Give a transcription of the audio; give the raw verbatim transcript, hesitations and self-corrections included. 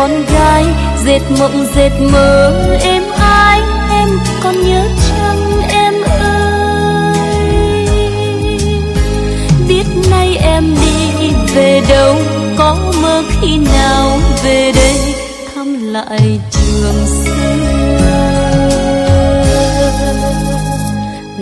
con gái dệt mộng dệt mơ em ái, em còn nhớ chăng em ơi? Biết nay em đi về đâu, có mơ khi nào về đây thăm lại trường xưa.